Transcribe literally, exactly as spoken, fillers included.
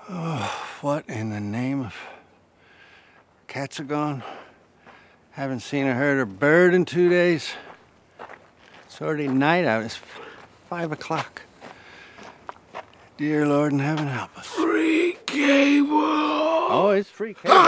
Oh, what in the name of... Cats are gone. Haven't seen a herd of bird in two days. It's already night out. It's five o'clock. Dear Lord in heaven, help us. Free cable! Oh, it's free cable.